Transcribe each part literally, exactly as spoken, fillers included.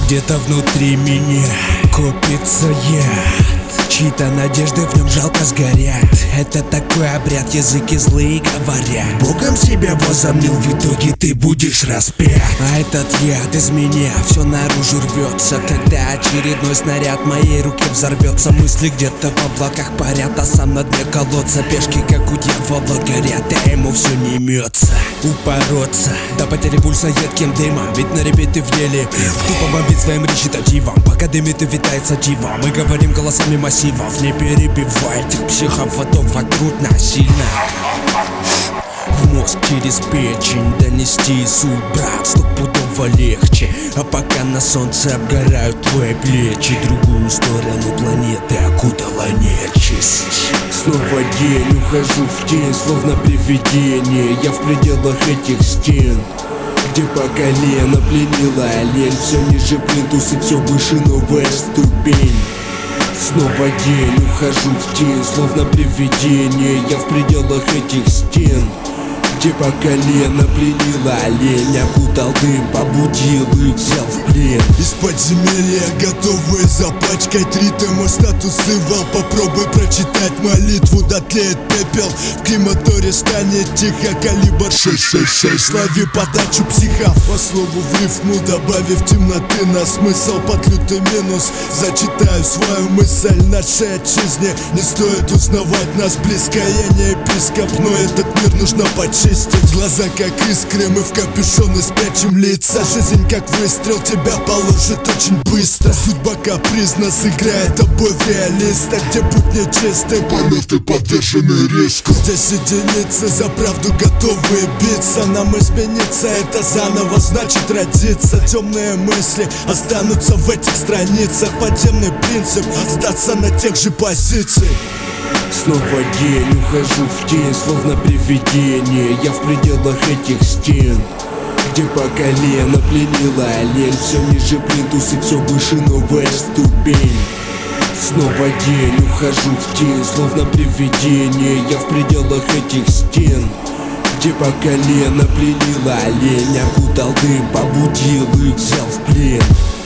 Где-то внутри меня копится яд, чьи-то надежды в нем жалко сгорят. Это такой обряд, языки злые говорят. Богом себя возомнил, в итоге ты будешь распят. А этот яд из меня все наружу рвется, когда очередной снаряд в моей руке взорвется. Мысли где-то в облаках парят, а сам на дне колодца. Пешки как у дьявола горят, а ему все не имется. Упороться до потери пульса едким дымом, ведь на репете в еле тупо бомбит своим речитативом. Пока дымит и витает сатива, мы говорим голосами массивов. Не перебивай этих психоводов, вокруг насильно. В мозг через печень донести суть, брат, стопудово легче. А пока на солнце обгорают твои плечи, другую сторону планеты окутала нечисть. Снова день, ухожу в тень, словно привидение. Я в пределах этих стен, где по колено пленила олень. Все ниже плинтуса, все выше новая ступень. Снова день, ухожу в тень, словно привидение. Я в пределах этих стен, где по колено пленила олень. Окутал дым, побудил и взял в плен. Из подземелья готовые запачкать ритм. Мой статус сывал, попробуй прочитать молитву. Дотлеет пепел, в крематоре станет тихо. Калибр шесть шесть шесть, лови подачу психов. По слову в рифму, добавив темноты на смысл. Под лютый минус зачитаю свою мысль. Нашей отчизне не стоит узнавать нас близко. Я не епископ, но этот мир нужно почистить. Глаза как искры, мы в капюшоны спрячем лица. Жизнь как выстрел, тебя положит очень быстро. Судьба капризна, сыграет тобой в реалиста, где путь нечистый, полеты подвержены риску. Здесь единицы за правду готовые биться. Нам измениться, это заново значит родиться. Темные мысли останутся в этих страницах. Подземный принцип остаться на тех же позициях. Снова день, ухожу в тень, словно привидение. Я в пределах этих стен, где по колено пленила олень. Все ниже плинтуса, все выше новая ступень. Снова день, ухожу в тень, словно привидение. Я в пределах этих стен, где по колено пленила олень. Окутал дым, побудил и взял в плен.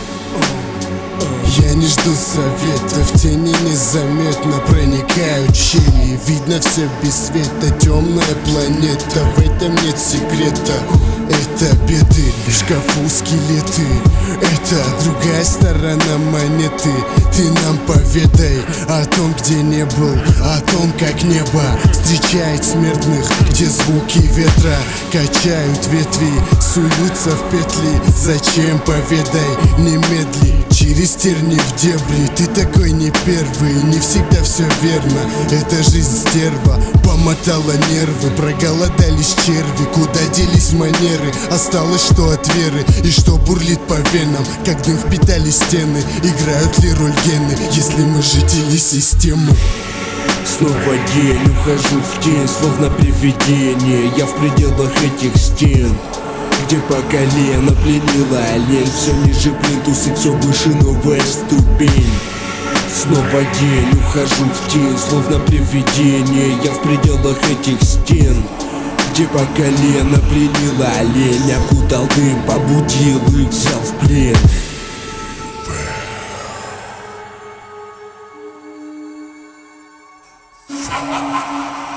Я не жду совета, в тени незаметно проникают щели. Видно все без света, темная планета, в этом нет секрета. Это беды, в шкафу скелеты, это другая сторона монеты. Ты нам поведай о том, где не был, о том, как небо встречает смертных, где звуки ветра качают ветви, суются в петли. Зачем, поведай, немедли, через терни в дебри. Ты такой не первый, не всегда все верно. Эта жизнь стерва помотала нервы, проголодались черви. Куда делись манеры? Осталось что от веры и что бурлит по венам, как дым впитали стены. Играют ли роль гены, если мы жители системы? Снова день, ухожу в тень, словно привидение. Я в пределах этих стен, где по колено пленила олень. Все ниже плинтуса, все выше новая ступень. Снова день, ухожу в тень, словно привидение. Я в пределах этих стен, где по колено пленила олень. Окутал дым, побудил и взял в плен. Ha ha ha ha!